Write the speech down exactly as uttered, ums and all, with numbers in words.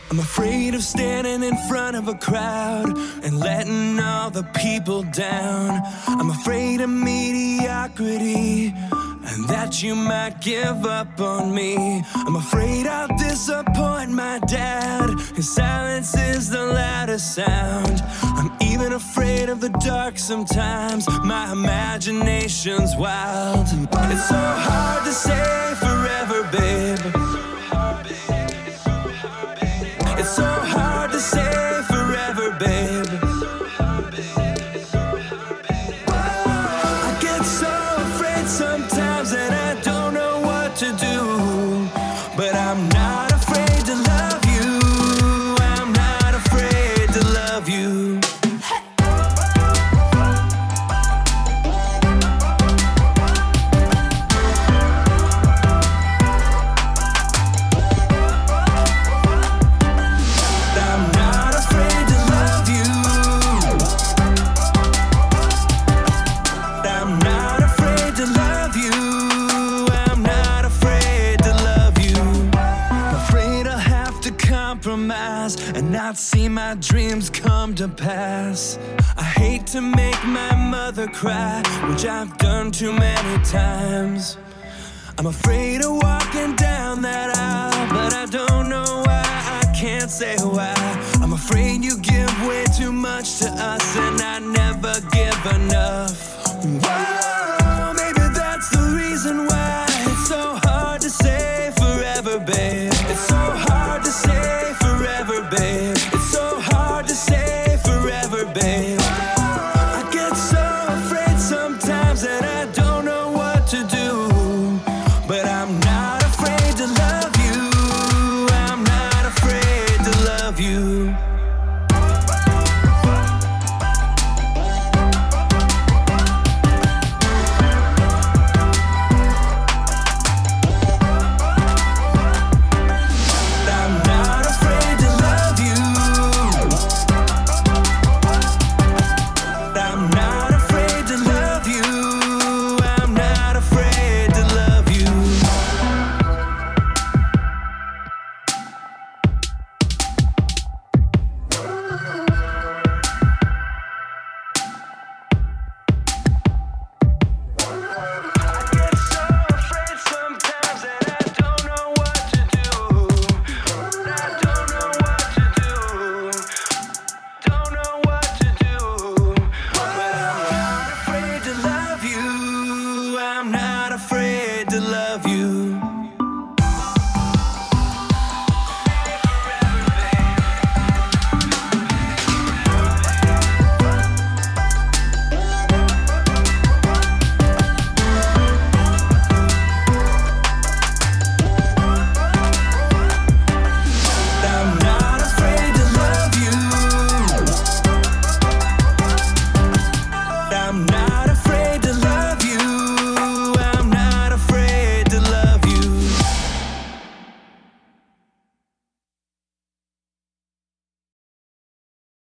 I'm afraid of standing in front of a crowd and letting all the people down. I'm afraid of mediocrity and that you might give up on me. I'm afraid I'll disappoint my dad, his silence is the loudest sound. I'm even afraid of the dark sometimes, my imagination's wild. It's so hard to say forever, babe. It's so hard to say forever, babe. I get so afraid sometimes that I don't know what to do. But I'm not afraid to love you. I'm not afraid to love you. And not see my dreams come to pass. I hate to make my mother cry, which I've done too many times. I'm afraid of walking down that aisle, but I don't know why, I can't say why. I'm afraid you give way too much to us and I never give enough. Whoa.